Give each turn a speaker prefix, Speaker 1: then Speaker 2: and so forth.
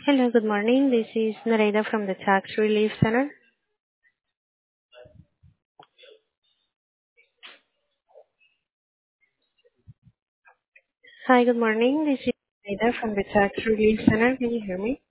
Speaker 1: Hello, good morning. This is Nareda from the Tax Relief Center. Hi, good morning. This is Nareda from the Tax Relief Center. Can you hear me?